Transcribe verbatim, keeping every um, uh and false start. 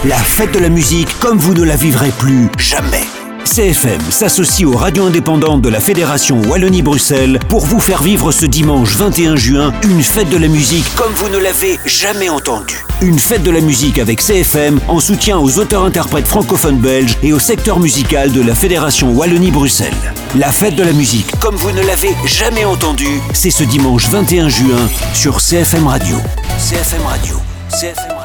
La fête de la musique comme vous ne la vivrez plus jamais. C F M s'associe aux radios indépendantes de la Fédération Wallonie-Bruxelles pour vous faire vivre ce dimanche vingt et un juin une fête de la musique comme vous ne l'avez jamais entendue. Une fête de la musique avec C F M en soutien aux auteurs-interprètes francophones belges et au secteur musical de la Fédération Wallonie-Bruxelles. La fête de la musique comme vous ne l'avez jamais entendue, c'est ce dimanche vingt et un juin sur C F M Radio. C F M Radio. C F M Radio.